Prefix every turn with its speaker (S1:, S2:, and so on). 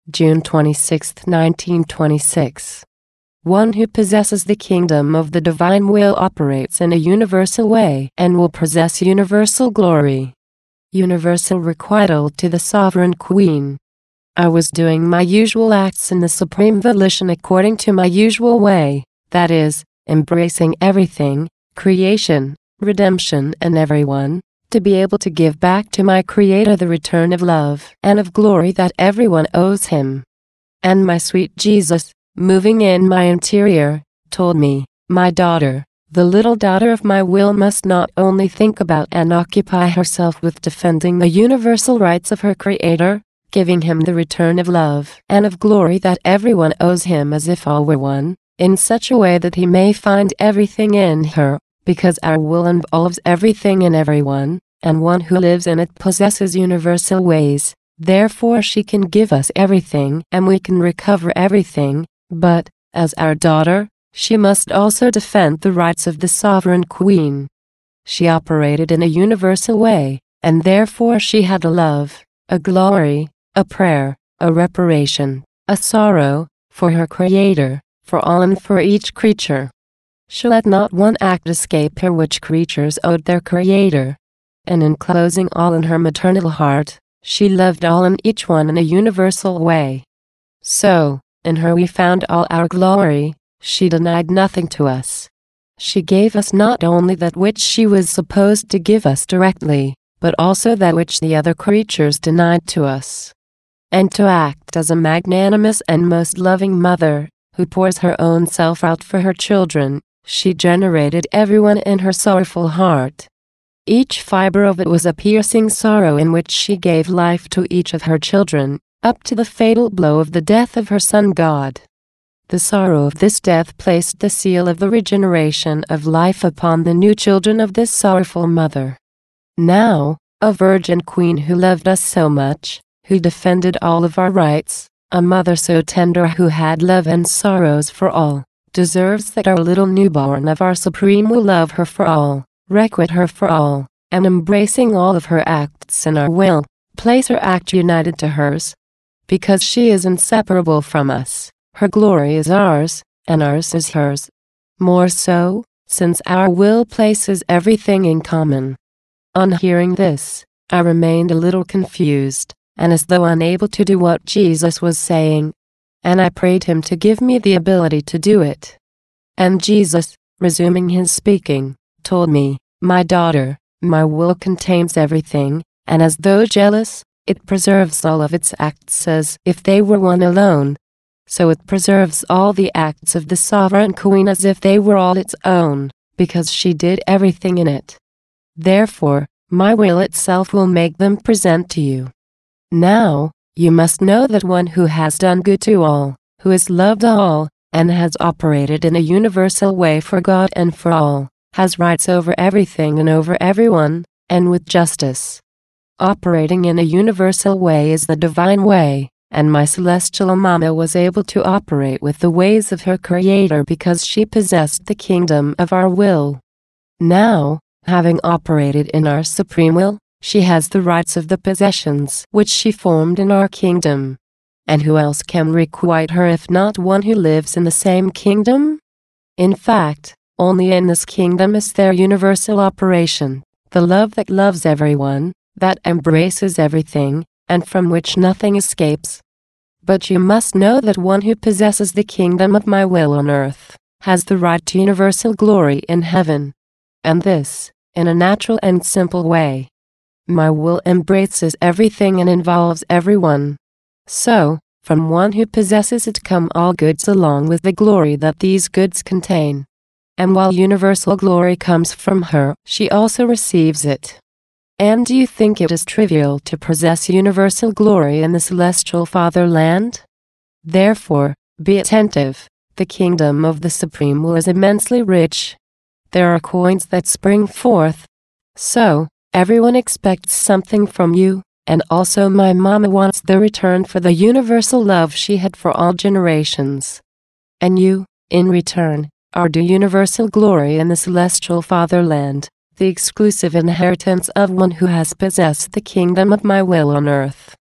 S1: June 26, 1926. One who possesses the kingdom of the divine will operates in a universal way and will possess universal glory. Universal requital to the Sovereign Queen. I was doing my usual acts in the supreme volition according to my usual way, that is, embracing everything, creation, redemption and everyone, to be able to give back to my Creator the return of love and of glory that everyone owes Him. And my sweet Jesus, moving in my interior, told me, "My daughter, the little daughter of my will must not only think about and occupy herself with defending the universal rights of her Creator, giving Him the return of love and of glory that everyone owes Him as if all were one, in such a way that He may find everything in her, because our will involves everything in everyone, and one who lives in it possesses universal ways, therefore she can give us everything and we can recover everything, but, as our daughter, she must also defend the rights of the Sovereign Queen. She operated in a universal way, and therefore she had a love, a glory, a prayer, a reparation, a sorrow, for her Creator, for all and for each creature. She let not one act escape her which creatures owed their Creator. And enclosing all in her maternal heart, she loved all and each one in a universal way. So, in her we found all our glory, she denied nothing to us. She gave us not only that which she was supposed to give us directly, but also that which the other creatures denied to us. And to act as a magnanimous and most loving mother, who pours her own self out for her children, she generated everyone in her sorrowful heart. Each fiber of it was a piercing sorrow in which she gave life to each of her children, up to the fatal blow of the death of her son God. The sorrow of this death placed the seal of the regeneration of life upon the new children of this sorrowful mother. Now, a virgin queen who loved us so much, who defended all of our rights, a mother so tender who had love and sorrows for all, deserves that our little newborn of our Supreme will love her for all, requite her for all, and embracing all of her acts in our will, place her act united to hers. Because she is inseparable from us, her glory is ours, and ours is hers. More so, since our will places everything in common. On hearing this, I remained a little confused, and as though unable to do what Jesus was saying, and I prayed Him to give me the ability to do it. And Jesus, resuming His speaking, told me, "My daughter, my will contains everything, and as though jealous, it preserves all of its acts as if they were one alone. So it preserves all the acts of the Sovereign Queen as if they were all its own, because she did everything in it. Therefore, my will itself will make them present to you. Now, you must know that one who has done good to all, who has loved all, and has operated in a universal way for God and for all, has rights over everything and over everyone, and with justice. Operating in a universal way is the divine way, and my celestial Mama was able to operate with the ways of her Creator because she possessed the kingdom of our will. Now, having operated in our supreme will, she has the rights of the possessions which she formed in our kingdom. And who else can requite her if not one who lives in the same kingdom? In fact, only in this kingdom is there universal operation, the love that loves everyone, that embraces everything, and from which nothing escapes. But you must know that one who possesses the kingdom of my will on earth, has the right to universal glory in heaven. And this, in a natural and simple way. My will embraces everything and involves everyone. So, from one who possesses it come all goods along with the glory that these goods contain. And while universal glory comes from her, she also receives it. And do you think it is trivial to possess universal glory in the celestial fatherland? Therefore, be attentive, the kingdom of the Supreme Will is immensely rich. There are coins that spring forth. So, everyone expects something from you, and also my Mama wants the return for the universal love she had for all generations. And you, in return, are due universal glory in the celestial fatherland, the exclusive inheritance of one who has possessed the kingdom of my will on earth.